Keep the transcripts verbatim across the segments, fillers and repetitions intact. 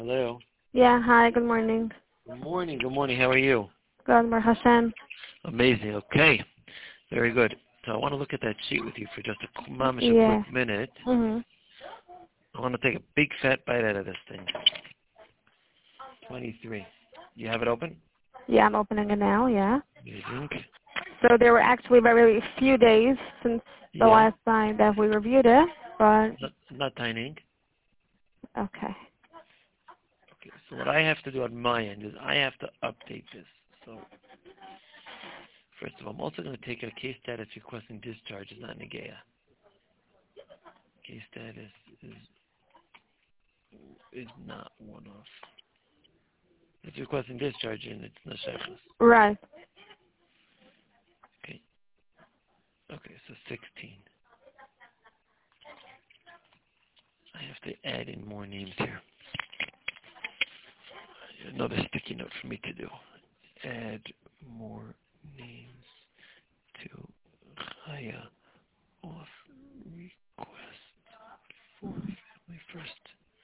Hello. Yeah, hi, good morning. Good morning. Good morning. How are you? Good, Baruch Hashem. Amazing. Okay. Very good. So I want to look at that sheet with you for just a, mamish, a Yeah. quick minute. Mm-hmm. I want to take a big fat bite out of this thing. twenty-three. You have it open? Yeah, I'm opening it now, yeah. Amazing. So there were actually very few days since the Yeah. last time that we reviewed it, but Not, not tiny ink. okay. Okay. So what I have to do on my end is I have to update this. So first of all, I'm also going to take a case status requesting discharge is not Negea. Case status is is not one off. It's requesting discharge and it's Nashechas. Right. Okay. Okay, so sixteen. I have to add in more names here. Another sticky note for me to do. Add more names to Chaya off request for family first.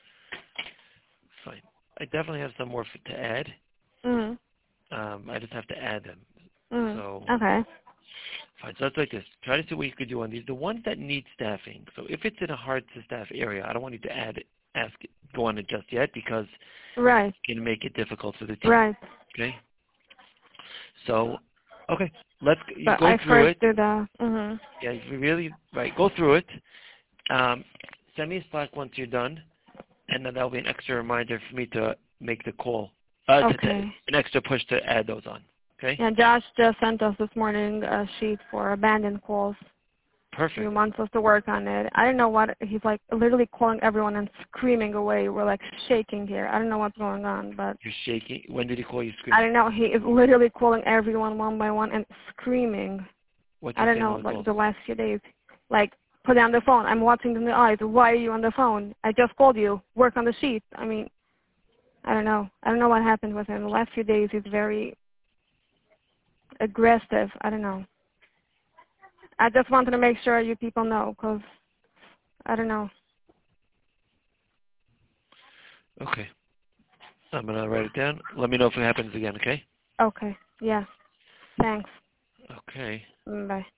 Fine. I definitely have some more f- to add. Mm-hmm. Um, I just have to add them. Mm-hmm. So, Okay. fine. So it's like this. Try to see what you could do on these. The ones that need staffing. So if it's in a hard to staff area, I don't want you to add it, ask it, go on it just yet because Right. it's going to make it difficult for the team. Right. Okay. So, okay. Let's you But go I through first it. did the, mm-hmm. Yeah, you really right. Go through it. Um, send me a Slack once you're done, and then that'll be an extra reminder for me to make the call. Uh, to, to, Okay. an extra push to add those on. Okay. Yeah, Josh just sent us this morning a sheet for abandoned calls. He Perfect. wants us to work on it. I don't know what, he's like literally calling everyone and screaming away. We're like shaking here. I don't know what's going on, but You're shaking. When did he call you I screaming? don't know. He is literally calling everyone one by one and screaming. What's he I don't saying on know, the like calls? the last few days. Like, put down the phone. I'm watching in the eyes. Why are you on the phone? I just called you. Work on the sheet. I mean, I don't know. I don't know what happened with him. The last few days he's very aggressive. I don't know. I just wanted to make sure you people know because I don't know. Okay. I'm going to write it down. Let me know if it happens again, okay? Okay. Yeah. Thanks. Okay. Mm, bye.